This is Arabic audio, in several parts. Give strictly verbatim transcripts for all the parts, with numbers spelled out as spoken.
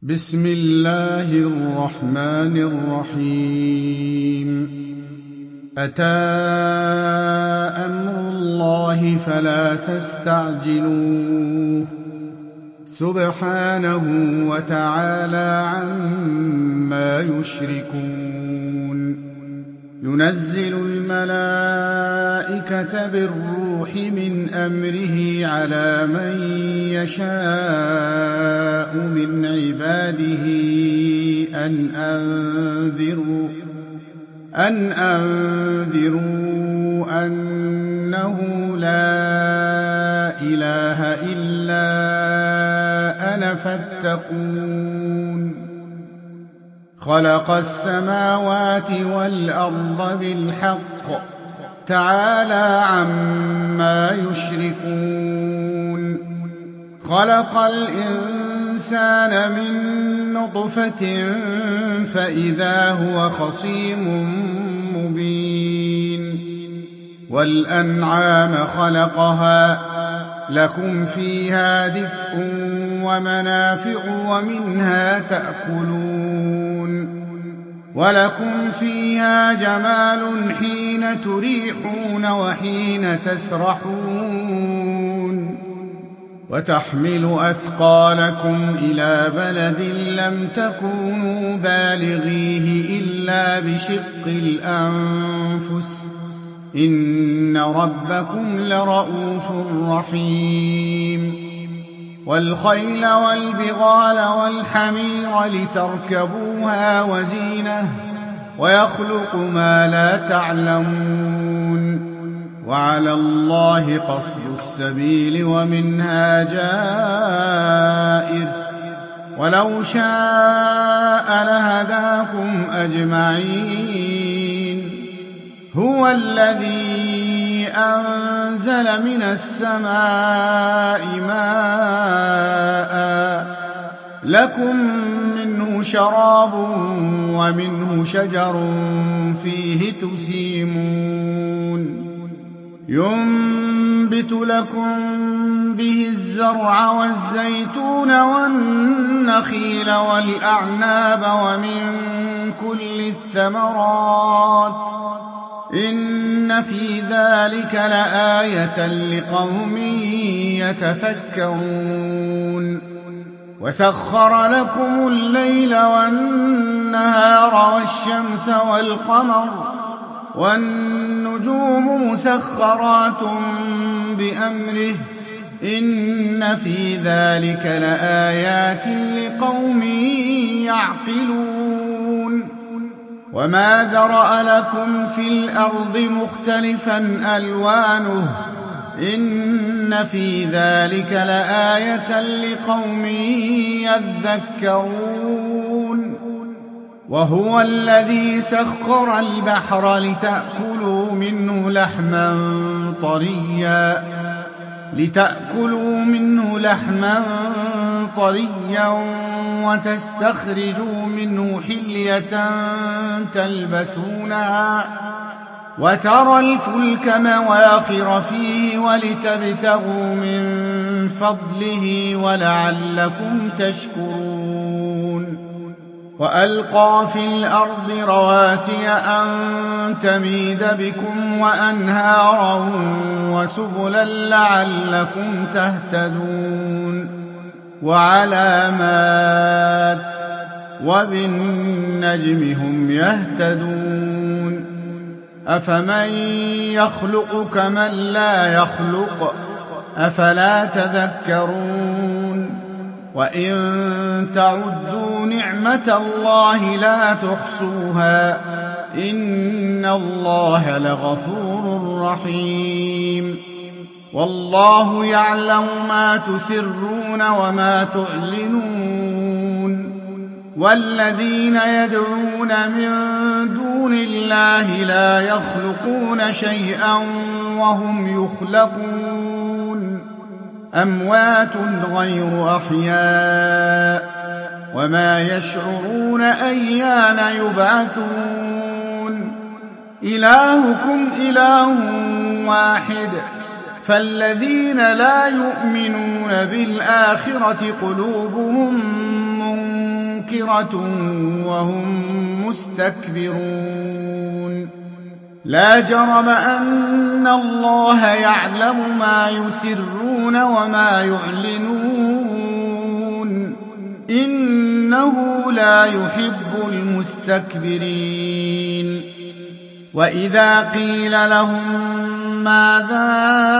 بسم الله الرحمن الرحيم أتى أمر الله فلا تستعجلوه سبحانه وتعالى عما يشركون ينزل الملائكة بالروح من أمره على من يشاء من عباده أن أنذروا أن أنذروا أنه لا إله إلا أنا فاتقون خلق السماوات والأرض بالحق تعالى عما يشركون خلق الإنسان من نطفة فإذا هو خصيم مبين والأنعام خلقها لكم فيها دفء ومنافع ومنها تأكلون ولكم فيها جمال حين تريحون وحين تسرحون وتحمل أثقالكم إلى بلد لم تكونوا بالغيه إلا بشق الأنفس إن ربكم لرءوف رحيم والخيل والبغال والحمير لتركبوها وزينة ويخلق ما لا تعلمون وعلى الله قصد السبيل ومنها جائر ولو شاء لهداكم أجمعين هو الذي أنزل من السماء ماء لكم منه شراب ومنه شجر فيه تسيمون ينبت لكم به الزرع والزيتون والنخيل والأعناب ومن كل الثمرات إن في ذلك لآية لقوم يتفكرون وسخر لكم الليل والنهار والشمس والقمر والنجوم مسخرات بأمره إن في ذلك لآيات لقوم يعقلون وما ذرأ لكم في الأرض مختلفا ألوانه إن في ذلك لآية لقوم يذكرون وهو الذي سخر البحر لتأكلوا منه لحما طريا لتأكلوا منه لحما طريا وتستخرجوا منه حلية تلبسونها وترى الفلك مواخر فيه ولتبتغوا من فضله ولعلكم تشكرون وألقى في الأرض رواسي أن تميد بكم وأنهارا وسبلا لعلكم تهتدون وعلامات وبالنجم هم يهتدون أفمن يخلق كمن لا يخلق أفلا تذكرون وإن تعدوا نعمة الله لا تحصوها إن الله لغفور رحيم والله يعلم ما تسرون وما تعلنون والذين يدعون من دون الله لا يخلقون شيئا وهم يخلقون أموات غير أحياء وما يشعرون أيان يبعثون إلهكم إله واحد فالذين لا يؤمنون بالآخرة قلوبهم منكرة سِدْرَةٌ وَهُم مُّسْتَكْبِرُونَ لَا جَرَمَ أَنَّ اللَّهَ يَعْلَمُ مَا يُسِرُّونَ وَمَا يُعْلِنُونَ إِنَّهُ لا يُحِبُّ الْمُسْتَكْبِرِينَ وَإِذَا قِيلَ لَهُم مَّاذَا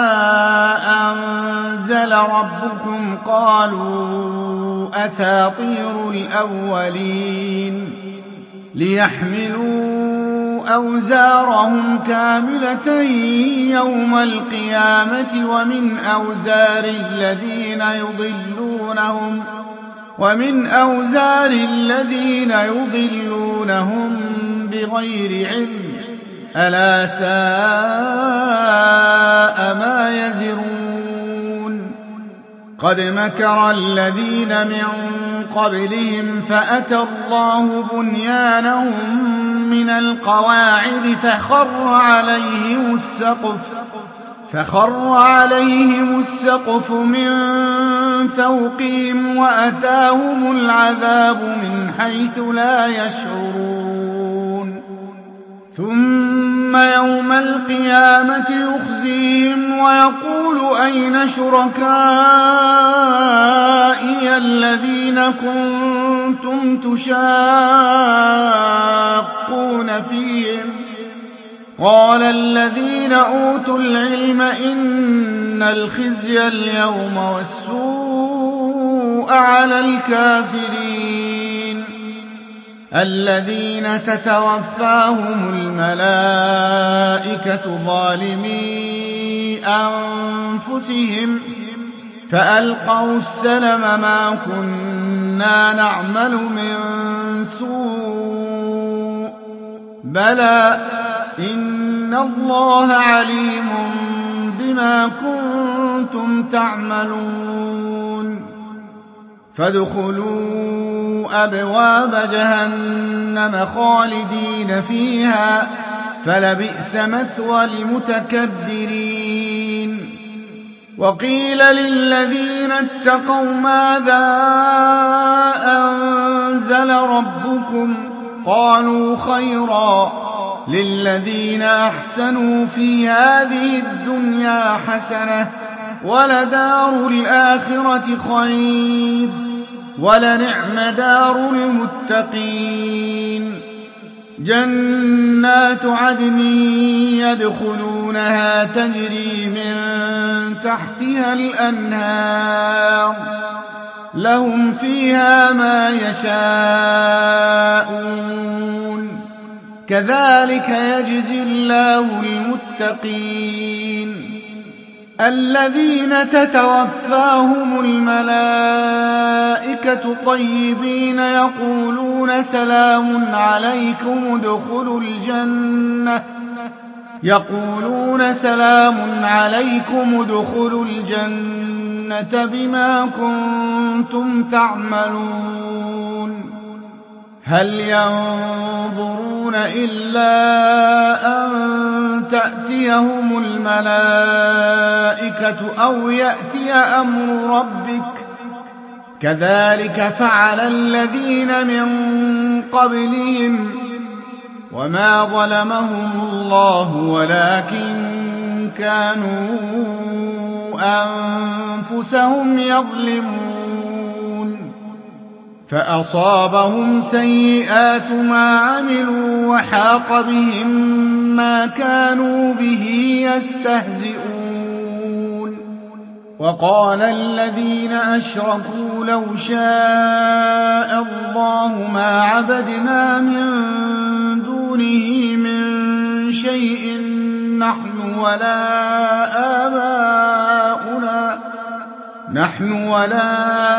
أَنزَلَ رَبُّكُمْ قَالُوا أَسَاطِيرُ الْأَوَّلِينَ لِيَحْمِلُوا أَوْزَارَهُمْ كَامِلَةً يَوْمَ الْقِيَامَةِ وَمِنْ أَوْزَارِ الَّذِينَ يُضِلُّونَهُمْ وَمِنْ أَوْزَارِ الَّذِينَ يُضِلُّونَهُم بِغَيْرِ عِلْمٍ أَلَا سَاءَ مَا يَزِرُونَ قَدْ مَكَرَ الَّذِينَ مِن قَبْلِهِمْ فَأَتَى اللَّهُ بُنْيَانَهُم مِّنَ الْقَوَاعِدِ فَخَرَّ عَلَيْهِمُ السَّقْفُ فَخَرَّ عَلَيْهِمُ السَّقْفُ مِن فَوْقِهِمْ وَأَتَاهُمُ الْعَذَابُ مِنْ حَيْثُ لَا يَشْعُرُونَ ثُمَّ يَوْمَ الْقِيَامَةِ يُخْزِيهِمْ وَيَقُولُ أَيْنَ شُرَكَائِيَ الَّذِينَ كُنتُمْ تُشَاقُّونَ فِيهِمْ قَالَ الَّذِينَ أُوتُوا الْعِلْمَ إِنَّ الْخِزْيَ الْيَوْمَ وَالسُّوءَ عَلَى الْكَافِرِينَ الَّذِينَ تَتَوَفَّاهُمُ الْمَلَائِكَةُ ظَالِمِي أَنفُسِهِمْ فَأَلْقَوْا السَّلَمَ مَا كُنَّا نَعْمَلُ مِن سُوءٍ بَلَىٰ إِنَّ اللَّهَ عَلِيمٌ بِمَا كُنتُمْ تَعْمَلُونَ فَادْخُلُوا أَبْوَابَ جَهَنَّمَ خَالِدِينَ فِيهَا فَلَبِئْسَ مَثْوَى الْمُتَكَبِّرِينَ وَقِيلَ لِلَّذِينَ اتَّقَوْا مَاذَا أَنزَلَ رَبُّكُمْ قَالُوا خَيْرًا لِّلَّذِينَ أَحْسَنُوا فِي هَٰذِهِ الدُّنْيَا حَسَنَةٌ وَلَدَارُ الْآخِرَةِ خَيْرٌ وَلَنِعْمَ دَارُ الْمُتَّقِينَ جَنَّاتُ عَدْنٍ يَدْخُلُونَهَا تَجْرِي مِن تَحْتِهَا الْأَنْهَارُ لَهُمْ فِيهَا مَا يَشَاءُونَ كَذَٰلِكَ يَجْزِي اللَّهُ الْمُتَّقِينَ الَّذِينَ تَتَوَفَّاهُمُ الْمَلَائِكَةُ طَيِّبِينَ يَقُولُونَ سَلَامٌ عَلَيْكُمُ ادْخُلُوا الْجَنَّةَ يَقُولُونَ سَلَامٌ عَلَيْكُمُ ادْخُلُوا الْجَنَّةَ بِمَا كُنتُمْ تَعْمَلُونَ هَلْ يَنظُرُونَ إِلَّا أَن تَأْتِيَهُمُ الْمَلَائِكَةُ أَوْ يَأْتِيَ أَمْرُ رَبِّكَ ۚ كَذَٰلِكَ فَعَلَ الَّذِينَ مِن قَبْلِهِمْ ۚ وَمَا ظَلَمَهُمُ اللَّهُ وَلَٰكِن كَانُوا أَنفُسَهُمْ يَظْلِمُونَ فَأَصَابَهُمْ سَيِّئَاتُ مَا عَمِلُوا وَحَاقَ بِهِم مَّا كَانُوا بِهِ يَسْتَهْزِئُونَ وَقَالَ الَّذِينَ أَشْرَكُوا لَوْ شَاءَ اللَّهُ مَا عَبَدْنَا مِن دُونِهِ مِن شَيْءٍ نَّحْنُ وَلَا آبَاؤُنَا نحن ولا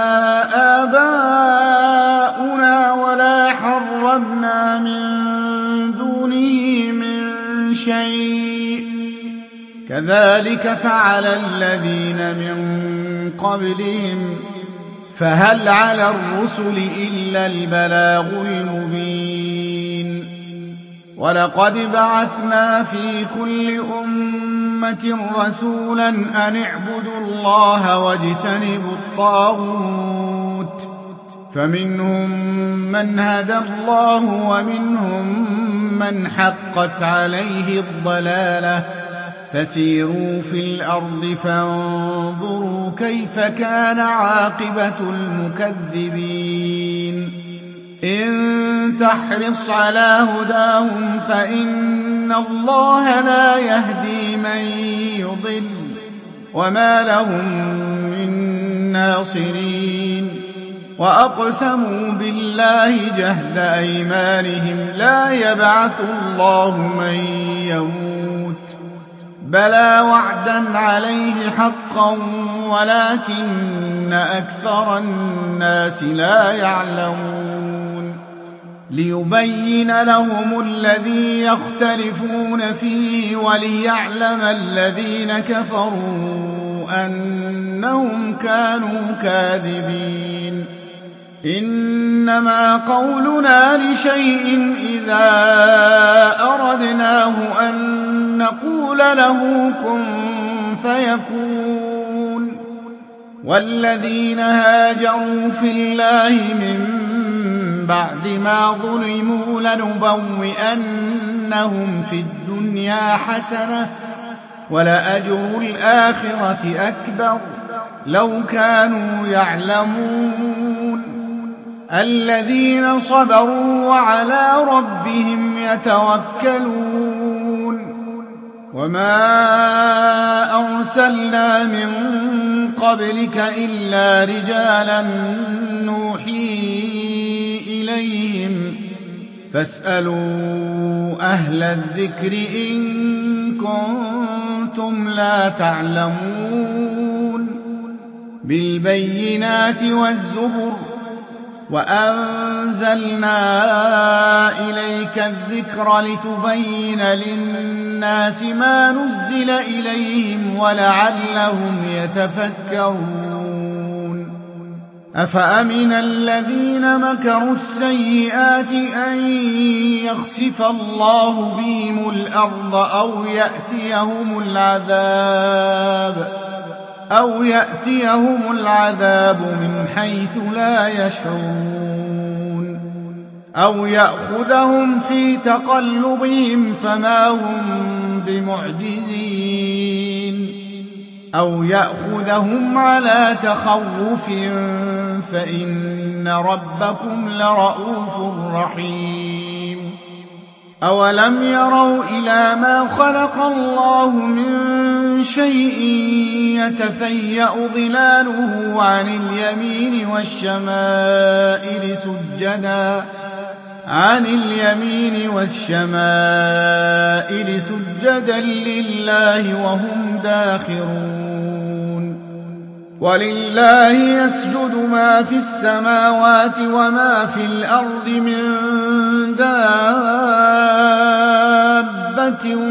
آباؤنا ولا حرمنا من دونه من شيء كذلك فعل الذين من قبلهم فهل على الرسل إلا البلاغ المبين ولقد بعثنا في كل أمة رسولا أن اعبدوا الله واجتنبوا الطاغوت فمنهم من هدى الله ومنهم من حقت عليه الضلالة فسيروا في الأرض فانظروا كيف كان عاقبة المكذبين إن تحرص على هداهم فإن الله لا يهدي من يضل وما لهم من ناصرين وأقسموا بالله جهد أيمانهم لا يبعث الله من يموت بلى وعدا عليه حقا ولكن أكثر الناس لا يعلمون ليبين لهم الذي يختلفون فيه وليعلم الذين كفروا أنهم كانوا كاذبين إنما قولنا لشيء إذا أردناه أن نقول له كن فيكون والذين هاجروا في الله من بعد ما ظلموا لنبوئنهم في الدنيا حسنة ولأجر الآخرة أكبر لو كانوا يعلمون الذين صبروا وعلى ربهم يتوكلون وما أرسلنا من قبلك إلا رجالا نوحي إليهم فاسألوا أهل الذكر إن كنتم لا تعلمون بالبينات والزبر وأنزلنا إليك الذكر لتبين للناس ما نزل إليهم ولعلهم يتفكرون أفأمن الذين مكروا السيئات أن يخسف الله بهم الأرض أو يأتيهم العذاب أو يأتيهم العذاب من حيث لا يشعرون أو يأخذهم في تقلبهم فما هم بمعجزين أو يأخذهم على تخوف فإن ربكم لرءوف رحيم أولم يروا إلى ما خلق الله من شيء يتفيأ ظلاله عن اليمين والشمائل سجدا عن اليمين والشمائل سجدا لله وهم داخرون ولله يسجد ما في السماوات وما في الأرض من دابة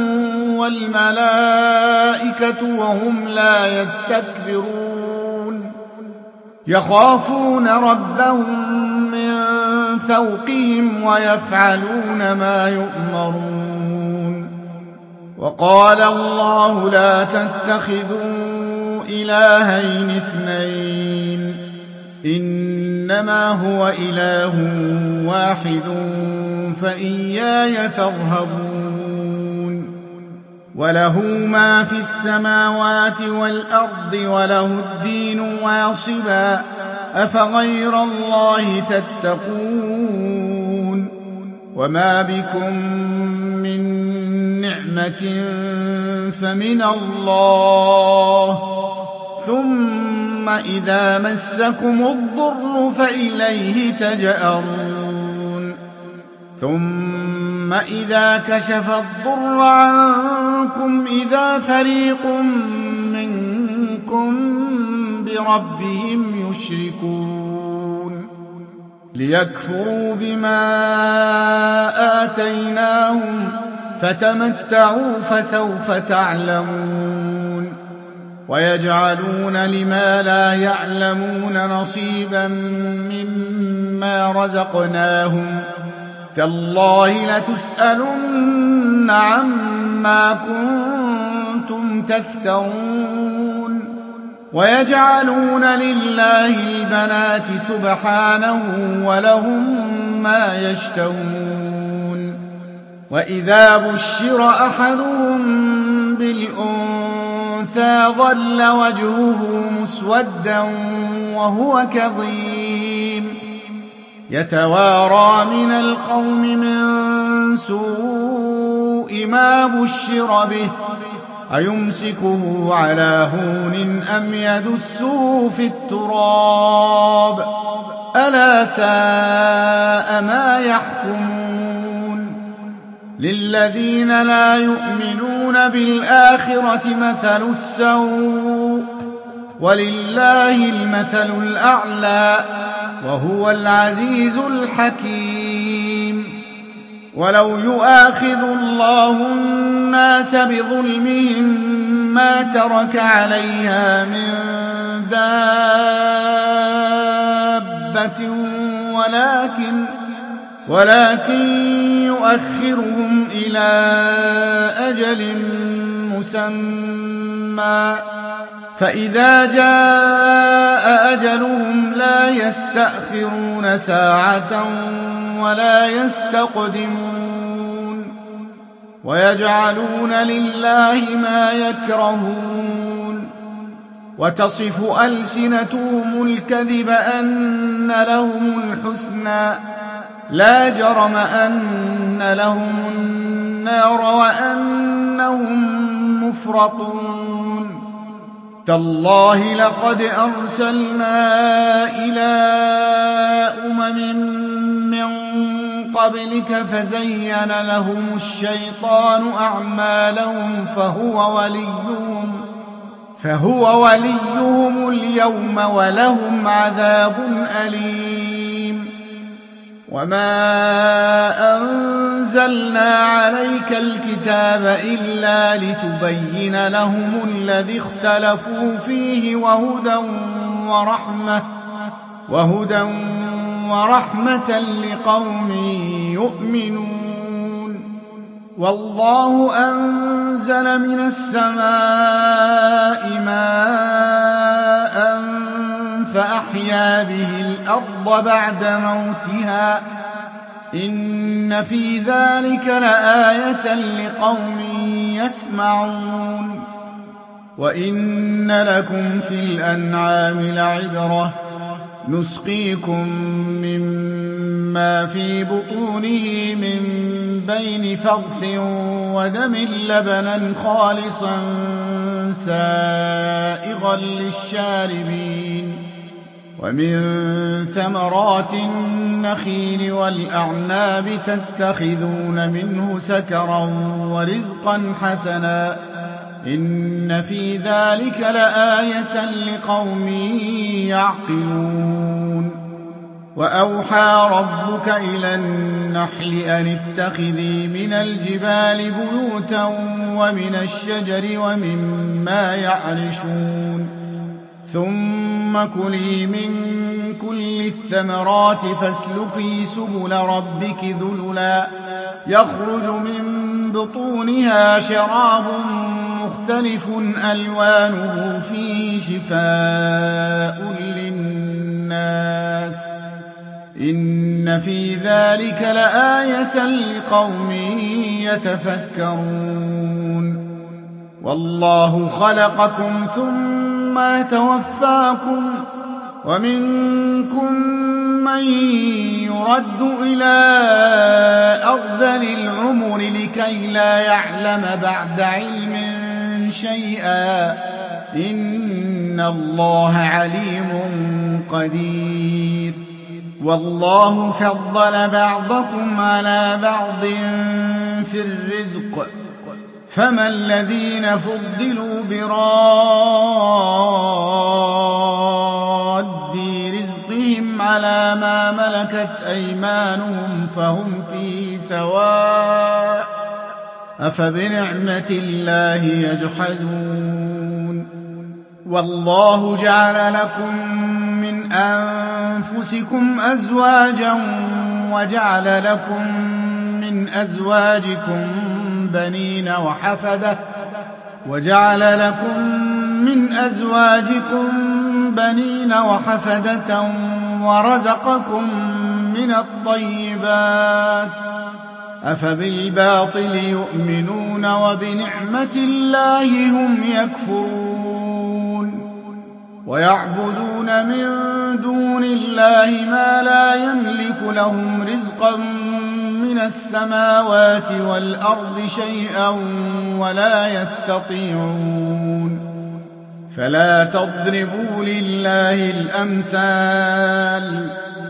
والملائكة وهم لا يستكبرون يخافون ربهم من فوقهم ويفعلون ما يؤمرون وقال الله لا تتخذوا إلهين اثنين إنما هو إله واحد فإياي فارهبون وله ما في السماوات والأرض وله الدين واصبا أفغير الله تتقون وما بكم من نعمة فمن الله ثم إذا مسكم الضر فإليه تجأرون ثم إذا كشف الضر عنكم إذا فريق منكم بربهم يشركون ليكفروا بما آتيناهم فتمتعوا فسوف تعلمون ويجعلون لما لا يعلمون نصيبا مما رزقناهم تالله لتسألن عما كنتم تفترون ويجعلون لله البنات سبحانه ولهم ما يشتهون وإذا بشر أحدهم بالأنثى ظل وجهه مسودا وهو كظيم يتوارى من القوم من سوء ما بشر به أيمسكه على هون أم يدسه في التراب ألا ساء ما يحكمون للذين لا يؤمنون بالآخرة مثل السوء ولله المثل الأعلى وهو العزيز الحكيم ولو يؤاخذ الله الناس بظلمهم ما ترك عليها من دابة ولكن, ولكن يؤخرهم إلى أجل مسمى فإذا جاء أجلهم لا يستأخرون ساعة ولا يستقدمون ويجعلون لله ما يكرهون وتصف ألسنتهم الكذب أن لهم الحسنى لا جرم أن لهم النار وأنهم مفرطون تالله لقد أرسلنا إلى أمم من قبلك فزين لهم الشيطان أعمالهم فهو وليهم, فهو وليهم اليوم ولهم عذاب أليم وما أنزلنا عليك الكتاب إلا لتبين لهم الذي اختلفوا فيه وهدى ورحمة, وهدى ورحمة لقوم يؤمنون والله أنزل من السماء ماء فأحيا به الأرض بعد موتها إن في ذلك لآية لقوم يسمعون وإن لكم في الأنعام لعبرة نسقيكم مما في بطونه من بين فرث ودم لبنا خالصا سائغا للشاربين ومن ثمرات النخيل والأعناب تتخذون منه سكرا ورزقا حسنا إن في ذلك لآية لقوم يعقلون وأوحى ربك إلى النحل أن اتخذي من الجبال بيوتا ومن الشجر ومما يعرشون ثم كلي من كل الثمرات فاسلكي سبل ربك ذللا يخرج من بطونها شراب مختلف ألوانه فيه شفاء للناس إن في ذلك لآية لقوم يتفكرون والله خلقكم ثم يتوفاكم ومنكم من يرد إلى أرذل العمر لكي لا يعلم بعد علم شيئا إن الله عليم قدير والله فضل بعضكم على بعض في الرزق فما الذين فضلوا براد رزقهم على ما ملكت أيمانهم فهم فيه سواء أفبنعمة الله يجحدون والله جعل لكم من أنفسكم أزواجا وجعل لكم من أزواجكم بنين وحفدة وجعل لكم من أزواجكم بنين وحفدة ورزقكم من الطيبات أفبالباطل يؤمنون وبنعمة الله هم يكفرون ويعبدون من دون الله ما لا يملك لهم رزقا من السماوات والأرض شيئا ولا يستطيعون فلا تضربوا لله الأمثال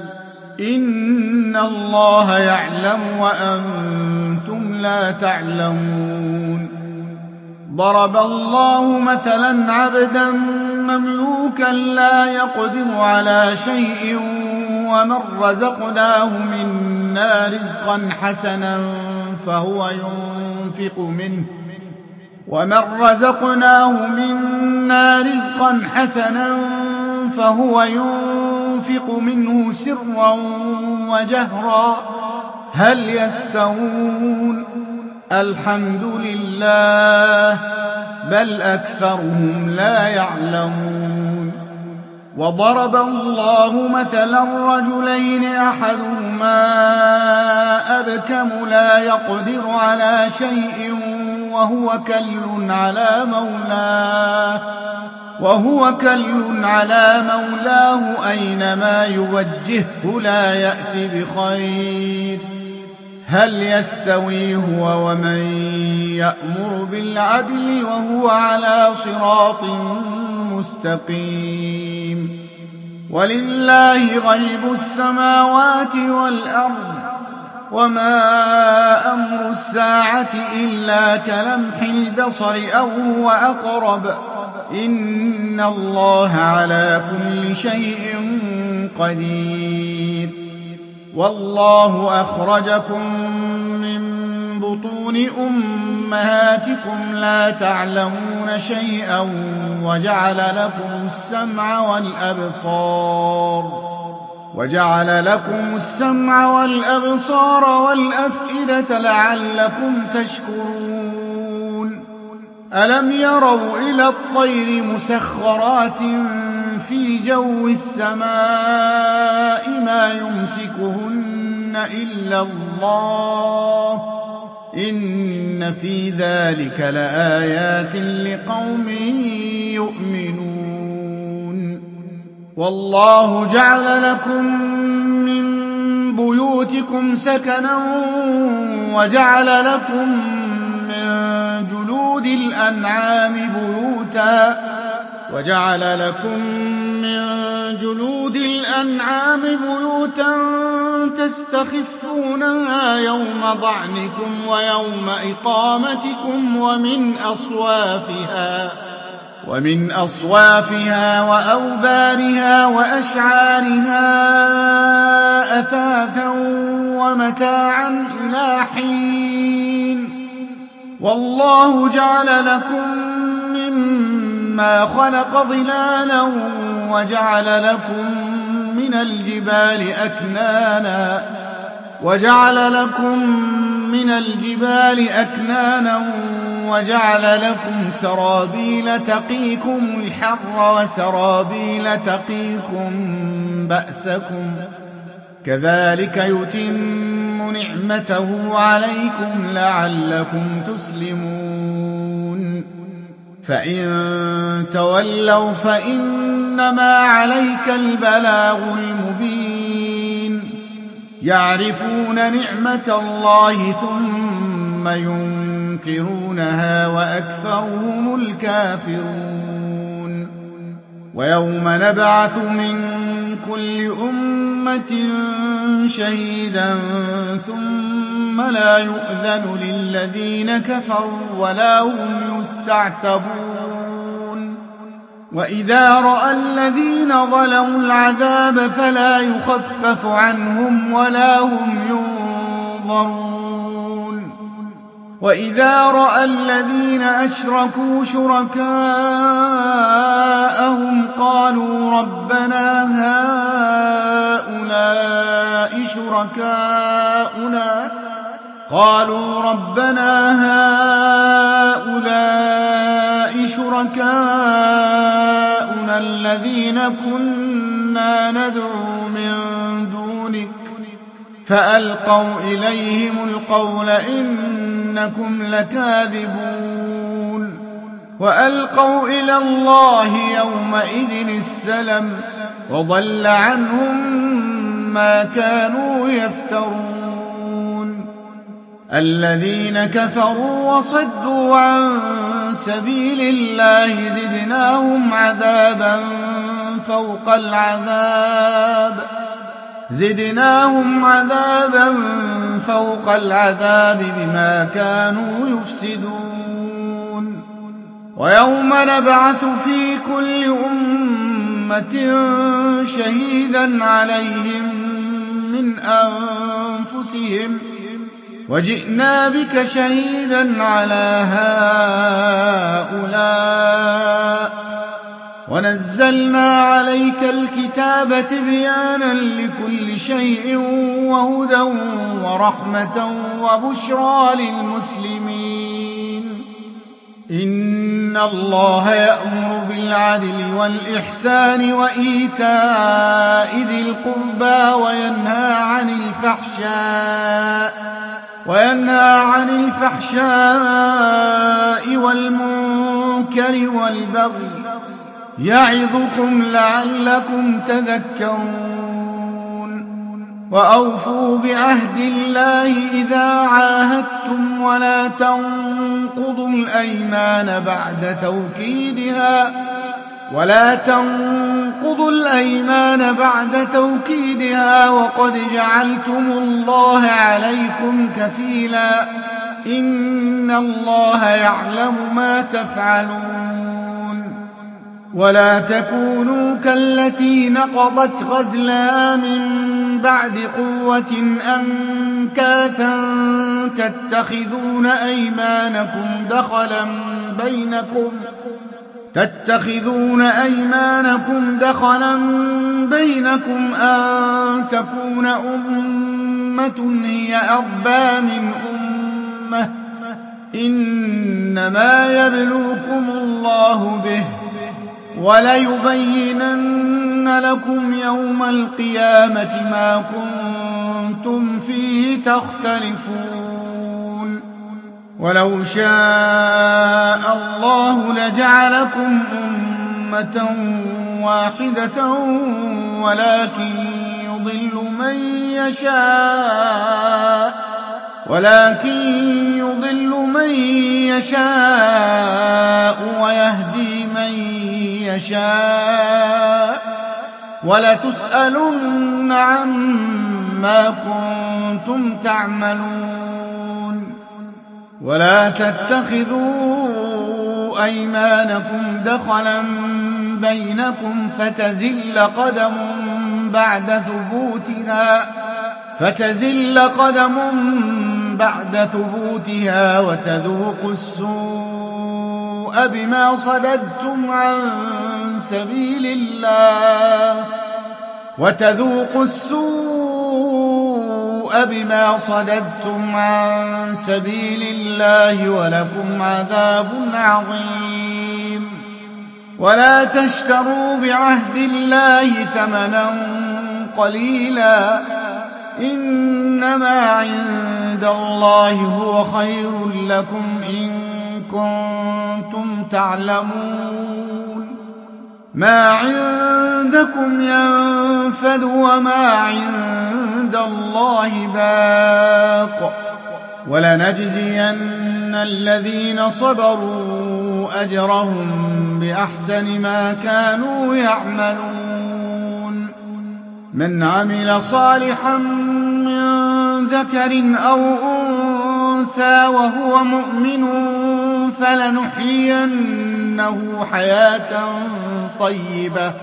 إن الله يعلم وأنتم لا تعلمون ضرب الله مثلا عبدا مملوكا لا يقدر على شيء ومن رزقناه منا رزقا حسنا فهو ينفق منه ومن رزقناه منا رزقا حسنا فهو ينفق منه سرا وجهرا هل يستوون الحمد لله بل أكثرهم لا يعلمون وضرب الله مثلا رجلين أحدهما أبكم لا يقدر على شيء وهو كل على مولاه وهو كل على مولاه أينما يوجهه لا يأت بخير هل يستوي هو ومن يأمر بالعدل وهو على صراط مستقيم ولله غيب السماوات والأرض وما أمر الساعة إلا كلمح البصر أو هو أقرب إن الله على كل شيء قدير والله أخرجكم من بطون أمهاتكم لا تعلمون شيئا وجعل لكم السمع والأبصار وجعل لكم السمع والأبصار والأفئدة لعلكم تشكرون ألم يروا إلى الطير مسخرات في جو السماء ما يمسكهن إلا الله إن في ذلك لآيات لقوم يؤمنون والله جعل لكم من بيوتكم سكنا وجعل لكم من جلود الأنعام بيوتا وجعل لكم من جلود الأنعام بيوتا تستخفونها يوم ظعنكم ويوم إقامتكم ومن أصوافها ومن أصوافها وأوبارها وأشعارها أثاثا ومتاعا إلى حين والله جعل لكم مما خلق ظلالا وجعل لكم من الجبال أكنانا وجعل لكم من الجبال أكنانا وجعل لكم سرابيل تقيكم الحر وسرابيل تقيكم بأسكم كذلك يتم نعمته عليكم لعلكم تسلمون فإن تولوا فإنما عليك البلاغ المبين يعرفون نعمة الله ثم ينكرونها وأكثرهم الكافرون ويوم نبعث من كل أمة شهيدا ثم لا يؤذن للذين كفروا ولا هم يستعتبون وإذا رأى الذين ظلموا العذاب فلا يخفف عنهم ولا هم ينظرون وإذا رأى الذين أشركوا شركاءهم قالوا ربنا هؤلاء شركاؤنا قالوا ربنا هؤلاء شركاؤنا شُرَكَاؤُنَا الَّذِينَ كُنَّا نَدْعُو مِن دُونِكَ فَأَلْقَوْا إِلَيْهِمُ الْقَوْلَ إِنَّكُمْ لَكَاذِبُونَ وَأَلْقَوْا إِلَى اللَّهِ يَوْمَئِذٍ السَّلَمَ وَضَلَّ عَنْهُم مَّا كَانُوا يَفْتَرُونَ الَّذِينَ كَفَرُوا وَصَدُّوا عَن سَبِيلِ اللَّهِ زِدْنَاهُمْ عَذَابًا فَوْقَ الْعَذَابِ زِدْنَاهُمْ عَذَابًا فَوْقَ الْعَذَابِ بِمَا كَانُوا يُفْسِدُونَ وَيَوْمَ نَبْعَثُ فِي كُلِّ أُمَّةٍ شَهِيدًا عَلَيْهِم مِّنْ أَنفُسِهِمْ وَجِئْنَا بِكَ شَهِيدًا عَلَىٰ هَٰؤُلَاءِ وَنَزَّلْنَا عَلَيْكَ الْكِتَابَ تِبْيَانًا لِّكُلِّ شَيْءٍ وَهُدًى وَرَحْمَةً وَبُشْرَىٰ لِلْمُسْلِمِينَ إِنَّ اللَّهَ يَأْمُرُ بِالْعَدْلِ وَالْإِحْسَانِ وَإِيتَاءِ ذِي الْقُرْبَىٰ وَيَنْهَىٰ عَنِ الْفَحْشَاءِ وَيَنْهَىٰ عَنِ الْفَحْشَاءِ وَالْمُنكَرِ وَالْبَغْيِ يَعِظُكُمْ لَعَلَّكُمْ تَذَكَّرُونَ وَأَوْفُوا بِعَهْدِ اللَّهِ إِذَا عَاهَدتُّمْ وَلَا تَنقُضُوا الْأَيْمَانَ بَعْدَ تَوْكِيدِهَا وَلَا تَنقُضُوا الْأَيْمَانَ بَعْدَ تَوْكِيدِهَا وَقَدْ جَعَلْتُمُ اللَّهَ عَلَيْكُمْ كَفِيلًا إِنَّ اللَّهَ يَعْلَمُ مَا تَفْعَلُونَ وَلَا تَكُونُوا كَالَّتِي نَقَضَتْ غَزْلَهَا مِن بَعْدِ قُوَّةٍ أَنكَاثًا تَتَّخِذُونَ أَيْمَانَكُمْ دَخَلًا بَيْنَكُمْ تَتَّخِذُونَ أَيْمَانَكُمْ دَخَلًا بَيْنَكُمْ أَن تَكُونَ أُمَّةٌ هِيَ أَرْبَىٰ مِنْ أُمَّةٍ ۚ إِنَّمَا يَبْلُوكُمُ اللَّهُ بِهِ ۚ وَلَيُبَيِّنَنَّ لَكُمْ يَوْمَ الْقِيَامَةِ مَا كُنتُمْ فِيهِ تَخْتَلِفُونَ وَلَوْ شَاءَ اللَّهُ لَجَعَلَكُمْ أُمَّةً وَاحِدَةً وَلَٰكِن يُضِلُّ مَن يَشَاءُ وَلَٰكِن يُضِلُّ مَن يَشَاءُ وَيَهْدِي مَن يَشَاءُ ۚ وَلَتُسْأَلُنَّ عَمَّا كُنتُمْ تَعْمَلُونَ وَلَا تَتَّخِذُوا أَيْمَانَكُمْ دَخَلًا بَيْنَكُمْ فَتَزِلَّ قَدَمٌ بَعْدَ ثُبُوتِهَا فَتَزِلَّ قَدَمٌ بَعْدَ ثُبُوتِهَا وَتَذُوقُوا السُّوءَ بِمَا صَدَدتُّمْ عَن سَبِيلِ اللَّهِ وَتَذُوقُوا السُّوءَ بِمَا صَدَدتُّمْ عَن سَبِيلِ اللَّهِ وَلَكُمْ عَذَابٌ عَظِيمٌ وَلَا تَشْتَرُوا بِعَهْدِ اللَّهِ ثَمَنًا قَلِيلًا ۚ إِنَّمَا عِندَ اللَّهِ هُوَ خَيْرٌ لَّكُمْ إِن كُنتُمْ تَعْلَمُونَ مَا عِندَكُمْ يَنفَدُ وَمَا عِندَ اللَّهِ بَاقٍ ۗ وَلَنَجْزِيَنَّ الَّذِينَ صَبَرُوا أَجْرَهُم بِأَحْسَنِ مَا كَانُوا يَعْمَلُونَ مَنْ عَمِلَ صَالِحًا مِّن ذَكَرٍ أَوْ أُنثَىٰ وَهُوَ مُؤْمِنٌ فَلَنُحْيِيَنَّهُ حَيَاةً طَيِّبَةً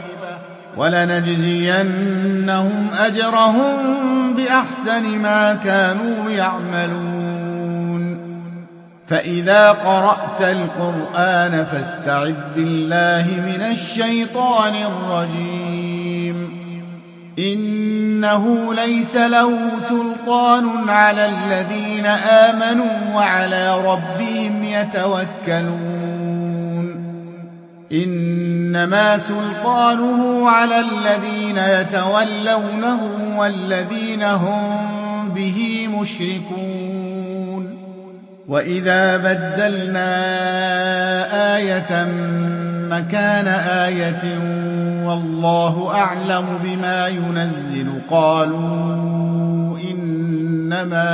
وَلَنَجْزِيَنَّهُمْ أَجْرَهُم بِأَحْسَنِ مَا كَانُوا يَعْمَلُونَ فَإِذَا قَرَأْتَ الْقُرْآنَ فَاسْتَعِذْ بِاللَّهِ مِنَ الشَّيْطَانِ الرَّجِيمِ إِنَّهُ لَيْسَ لَهُ سُلْطَانٌ عَلَى الَّذِينَ آمَنُوا وَعَلَىٰ رَبِّهِمْ يَتَوَكَّلُونَ إنما سلطانه على الذين يتولونه والذين هم به مشركون. وإذا بدلنا آية مكان آية والله أعلم بما ينزل قالوا إنما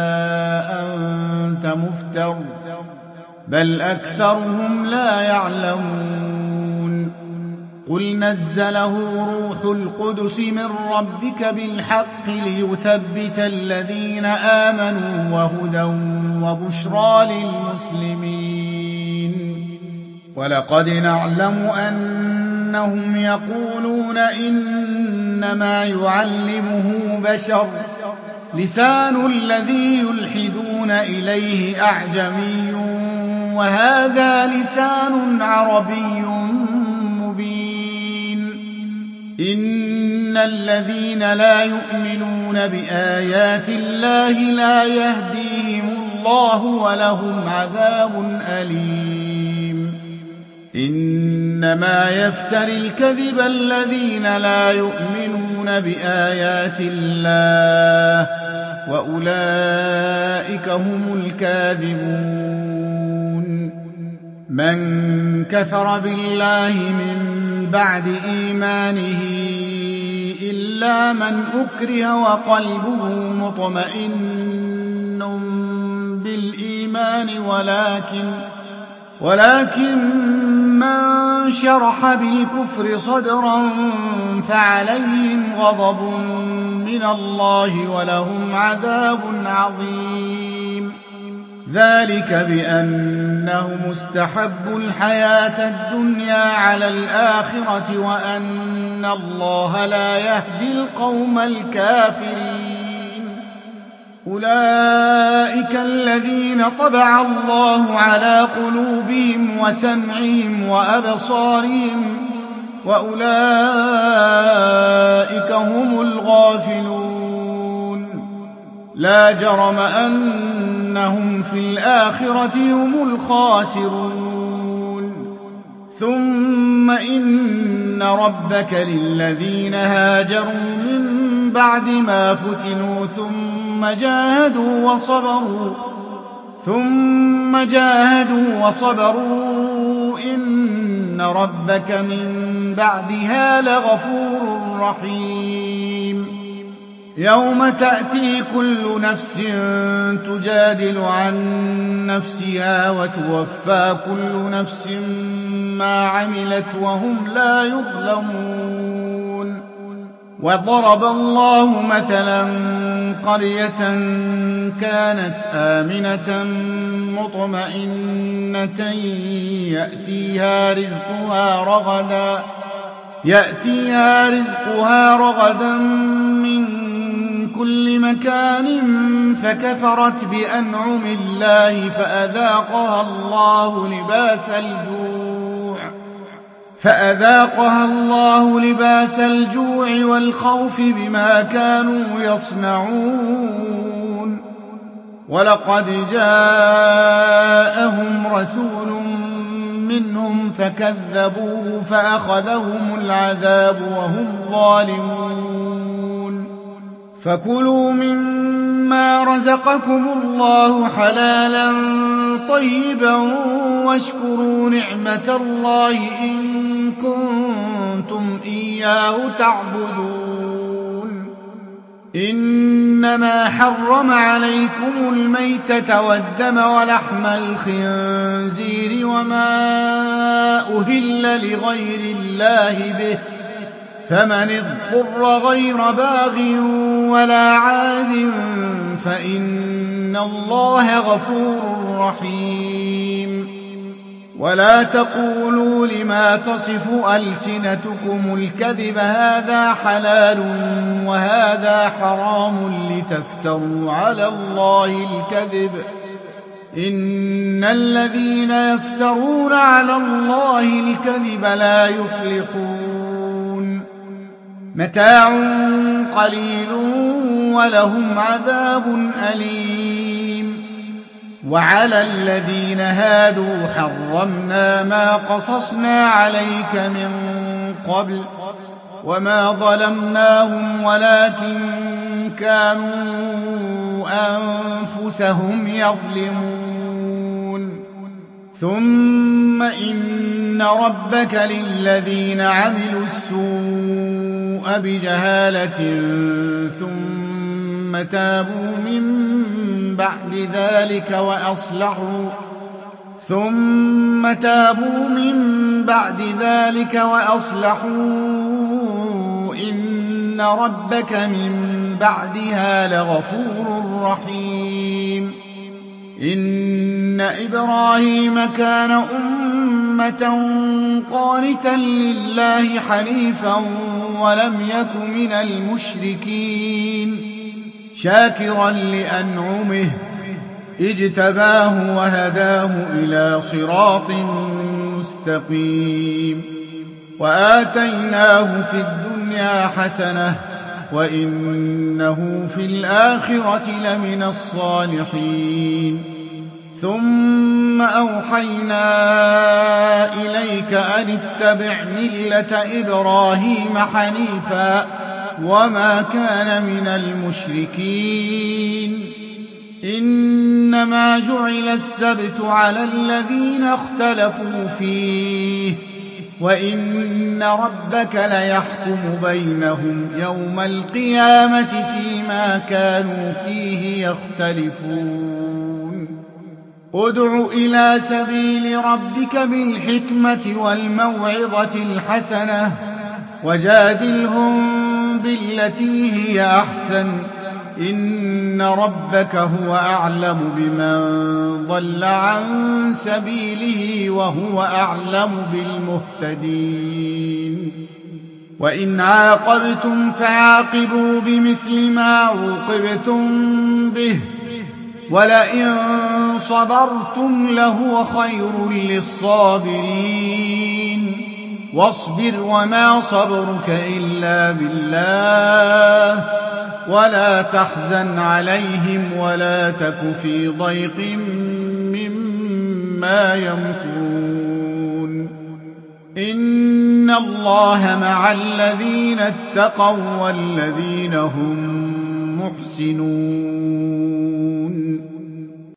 أنت مفتر بل أكثرهم لا يعلمون. قل نزله روح القدس من ربك بالحق ليثبت الذين آمنوا وهدى وبشرى للمسلمين. ولقد نعلم أنهم يقولون إنما يعلمه بشر لسان الذي يلحدون إليه أعجمي وهذا لسان عربي مبين. إن الذين لا يؤمنون بآيات الله لا يهديهم الله ولهم عذاب أليم. إنما يفتري الكذب الذين لا يؤمنون بآيات الله وأولئك هم الكاذبون. من كفر بالله من بعد إيمانه إلا من أكره وقلبه مطمئن بالإيمان ولكن ولكن من شرح بالكفر صدرا فعليهم غضب من الله ولهم عذاب عظيم. ذلك بأنهم استحبوا الحياة الدنيا على الآخرة وأن الله لا يهدي القوم الكافرين. أولئك الذين طبع الله على قلوبهم وسمعهم وأبصارهم وأولئك هم الغافلون. لا جرم أنهم في الآخرة هم الخاسرون. ثم إن ربك للذين هاجروا من بعد ما فتنوا ثم جاهدوا وصبروا ثم جاهدوا وصبروا إن ربك من بعدها لغفور رحيم. يوم تأتي كل نفس تجادل عن نفسها وتوفى كل نفس ما عملت وهم لا يظلمون. وضرب الله مثلا قرية كانت آمنة مطمئنة يأتيها رزقها رغدا يأتيها رزقها رغدا من كل مكان فكفرت بأنعم الله فأذاقها الله لباس الجوع فأذاقها الله لباس الجوع والخوف بما كانوا يصنعون. ولقد جاءهم رسول منهم فكذبوه فأخذهم العذاب وهم ظالمون. فكلوا مما رزقكم الله حلالا طيبا واشكروا نعمة الله إن كنتم إياه تعبدون. إنما حرم عليكم الميتة والدم ولحم الخنزير وما أهل لغير الله به فمن اضطر غير باغ ولا عاد فإن الله غفور رحيم. ولا تقولوا لما تصف ألسنتكم الكذب هذا حلال وهذا حرام لتفتروا على الله الكذب إن الذين يفترون على الله الكذب لا يفلحون. متاع قليل ولهم عذاب أليم. وعلى الذين هادوا حرمنا ما قصصنا عليك من قبل وما ظلمناهم ولكن كانوا أنفسهم يظلمون ثم إن ربك للذين عملوا السوء بجهالة ثم تابوا من بعد ذلك وأصلحوا ثم تابوا من بعد ذلك وأصلحوا إن ربك من بعدها لغفور رحيم إن إبراهيم كان أمة قانتا لله حنيفا ولم يك من المشركين شاكرا لأنعمه اجتباه وهداه إلى صراط مستقيم وآتيناه في الدنيا حسنة وإنه في الآخرة لمن الصالحين ثم أوحينا إليك أن اتبع ملة إبراهيم حنيفا وما كان من المشركين إنما جعل السبت على الذين اختلفوا فيه وإن ربك ليحكم بينهم يوم القيامة فيما كانوا فيه يختلفون ادع إلى سبيل ربك بالحكمة والموعظة الحسنة وجادلهم بالتي هي أحسن إن ربك هو أعلم بمن ضل عن سبيله وهو أعلم بالمهتدين وإن عاقبتم فعاقبوا بمثل ما عوقبتم به ولئن صبرتم لهو خير للصابرين واصبر وما صبرك إلا بالله ولا تحزن عليهم ولا تك في ضيق مما يمكرون إن الله مع الذين اتقوا والذين هم محسنون